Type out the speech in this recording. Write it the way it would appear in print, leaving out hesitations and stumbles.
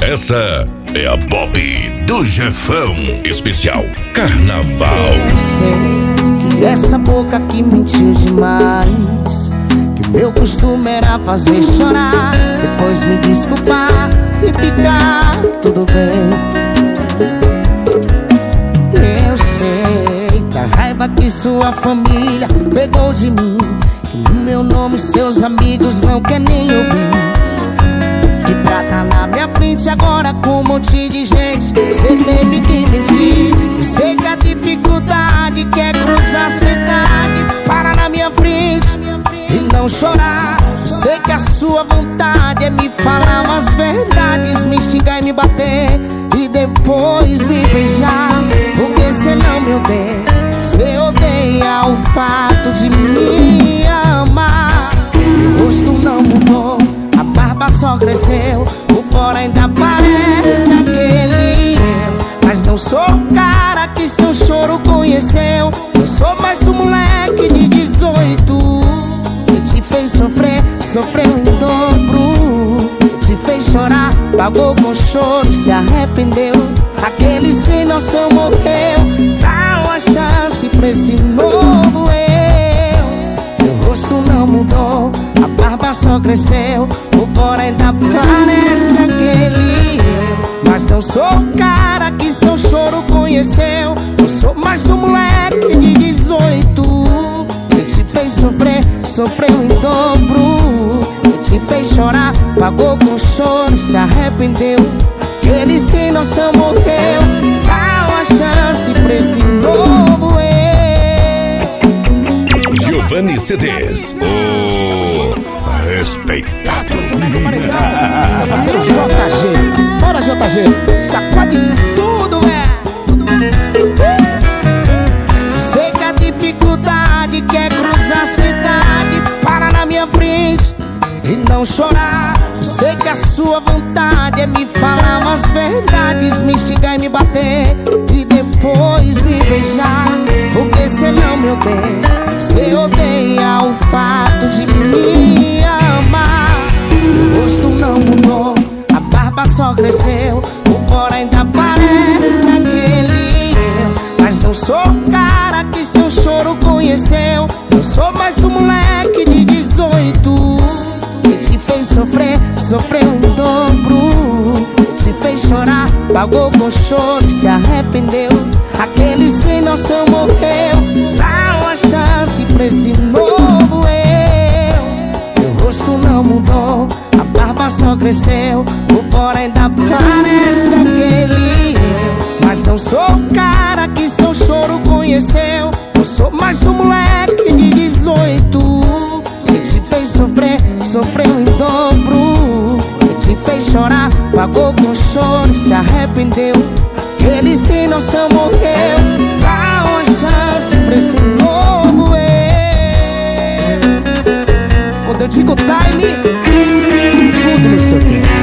Essa é a Bop do Jefão, especial Carnaval. Eu sei que essa boca aqui mentiu demais, que meu costume era fazer chorar, depois me desculpar e ficar tudo bem. Eu sei da raiva que sua família pegou de mim, que meu nome seus amigos não quer nem ouvir, que pra tá na minha frente agora com um monte de gente cê teve que mentir. Eu sei que a dificuldade quer cruzar a cidade, para na minha frente e não chorar. Eu sei que a sua vontade é me falar umas verdades, me xingar e me bater e depois me beijar, porque cê não me odeia, cê odeia o fato de me amar. Meu rosto não mudou, a barba só cresceu, por fora ainda parece aquele eu, mas não sou o cara que seu choro conheceu. Eu sou mais um moleque de 18 que te fez sofrer, sofreu em dobro, que te fez chorar, pagou com choro e se arrependeu. Aquele sem noção morreu, dá uma chance pra esse novo eu. Meu rosto não mudou, a barba só cresceu, por fora ainda parece aquele eu, mas não sou o cara que seu choro conheceu. Eu sou mais um moleque de 18 que te fez sofrer, sofreu em dobro, que te fez chorar, pagou com choro e se arrependeu. Aquele sem noção morreu, dá uma chance pra esse novo eu. Giovanni CDs, o respeitado. Parceiro JG, bora JG, sacode tudo, Sei que a dificuldade quer cruzar a cidade, para na minha frente e não chorar. Sei que a sua vontade é me falar umas verdades, me xingar e me bater e depois me beijar, porque cê não me odeia, cê odeia o fato de me amar. Meu rosto não mudou, a barba só cresceu, por fora ainda parece aquele eu, mas não sou o cara que seu choro conheceu. Eu sou mais um moleque de 18 que te fez sofrer, sofreu em dobro, te fez chorar, pagou com choro e se arrependeu. Aquele sem noção morreu, dá uma chance pra esse novo eu. Meu rosto não mudou, a barba só cresceu, por fora ainda parece aquele eu, mas não sou o cara que seu choro conheceu. Eu sou mais um moleque de 18 que te fez sofrer, sofreu em dobro, que te fez chorar, pagou com choro e se arrependeu. Ele sem noção morreu, dá uma chance pra esse novo eu. Quando eu digo time, tudo no seu tempo.